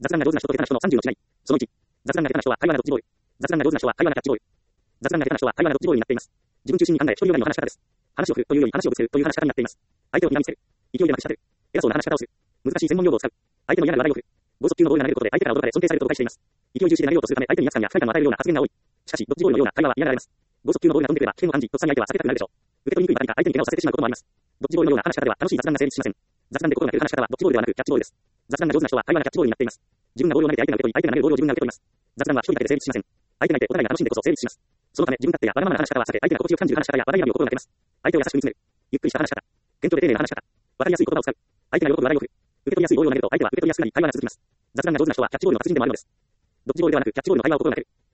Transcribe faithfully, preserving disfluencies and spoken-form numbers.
雑談が上手な人と下手な人のさんじゅうの違い。そのいち、雑談が下手な人は会話がドッジボール。雑談が上手な人は会話がキャッチボール。雑談が下手な人は会話がドッジボールになっています。自分中心に考え、独りよがりの話し方です。話を振るというより話をぶつけるという話し方になっています。相手を睨みつける。勢いでまくし立てる。偉そうな話し方をする。難しい専門用語を使う。相手の嫌な話題を振る。剛速球のボールが投げることで相手から驚かれ尊敬されると誤解しています。勢い重視で投げようとするため相手に威圧感や不快感を与えるような発言が多い。しかし、ドッジボールのような会話は嫌がられます。剛速球のボールが飛んでくれば危険を感じ、とっさに相手は避けたくなるでしょう。受け取りにくい場合か相手に怪我をさせてしまうこともあります。ドッジボールのような話し方では楽しい雑談が成立しません。雑談で心がける話し方はドッジボールではなくキャッチボールです。雑談が上手な人は会話がキャッチボールになっています。自分がボールを投げて相手が受け取り、相手が投げるボールを自分が受け取ります。雑談は一人だけで成立しません。相手がいてお互いが楽しんでこそ成立します。そのため自分勝手やわがままな話し方は避け、相手が心地よく感じる話し方や話題選びを心がけます。相手を優しく見つめる。ゆっくりした話し方。謙虚で丁寧な話し方。わかりやすい言葉を使う。相手が喜ぶ笑いを振る。受け取りやすいボールを投げると相手は受け取りやすくなり会話が続きます。雑談が上手な人はキャッチボールの達人でもあるのです。ドッジボールではなくキャッチボールの会話を心がける。